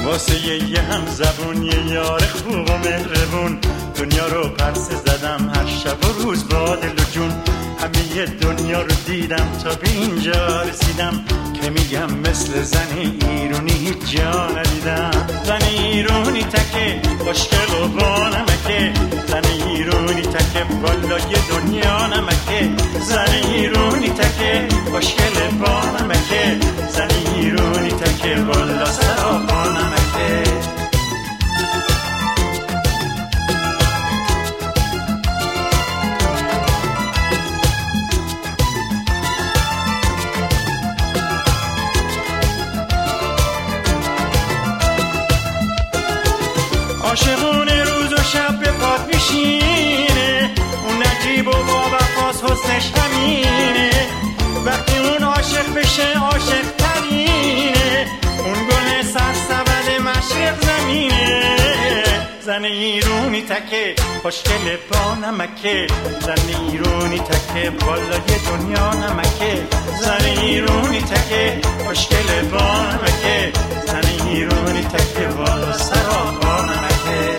واسه یه هم زبون یه یار خوب و مهربون دنیا رو پرسه زدم هر شب و روز با دل و جون همه دنیا رو دیدم تا به اینجا رسیدم که میگم مثل زن ایرونی هیچ جا ندیدم. زن ایرونی تکه خوشگل و با نمکه، زن ایرونی تکه بالای دنیا نمکه، زن ایرونی تکه خوشگل با نمکه، زن ایرونی تکه بالا سرا با نمکه. عاشقونه روز و شب به پات میشینه، اون نجیب و با وفاس حسنش همینه، وقتی اون عاشق بشه عاشق ترینه، اون گل سرسبد مشرق زمینه. زن ایرونی تکه خوشگل با نمکه، زن ایرونی تکه بالای دنیا نمکه، زن ایرونی تکه خوشگل با نمکه، زن ایرونی تکه بالا سرا با نمکه.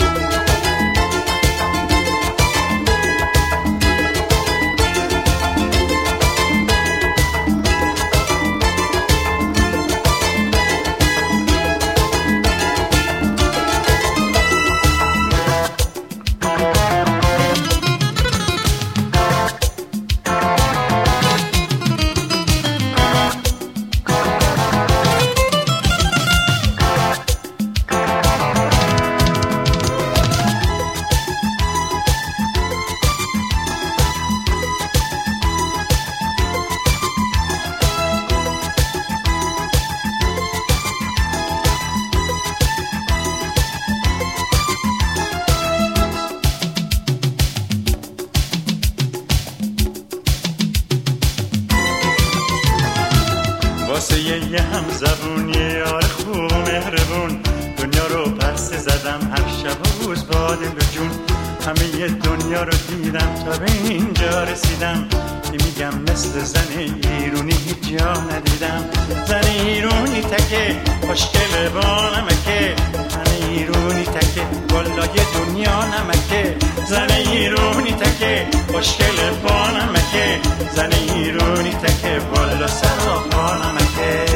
واسه یه هم زبون یه یار خوب و مهربون دنیا رو پرسه زدم هر شب و روز با دل و جون همه دنیا رو دیدم تا به اینجا رسیدم که میگم مثل زن ایرونی هیچ جا ندیدم. زن ایرونی تکه خوشگل با نمکه، زن ایرونی تکه بالای دنیا نمکه، زن ایرونی تکه خوشگل با نمکه، زن ایرونی تکه بالا سرا با نمکه.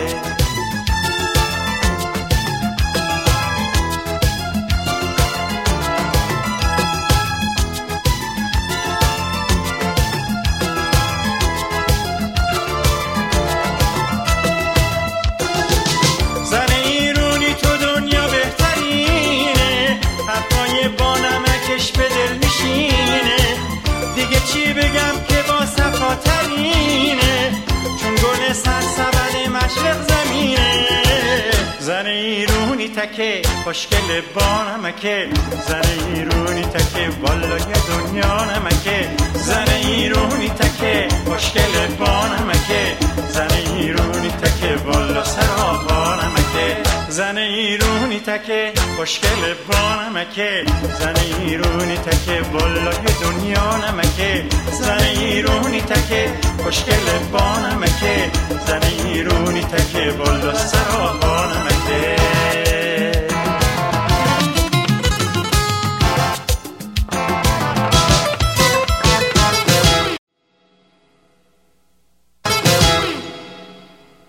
زن ایرونی تو دنیا بهترینه، حرفای با نمکش به دل میشینه، دیگه چی بگم که با صفا ترینه، چون گل سرسبد مشرق زمینه. زن ایرونی تکه خوشگل با نمکه، زن ایرونی تکه بالای دنیا نمکه، زن ایرونی تکه خوشگل با نمکه، زن ایرونی تکه بالا سرا با نمکه، زن ایرونی تکه خوشگل با نمکه، زن ایرونی تکه بالای دنیا نمکه، زن ایرونی تکه خوشگل با نمکه، زن ایرونی تکه بالا سرا با نمکه.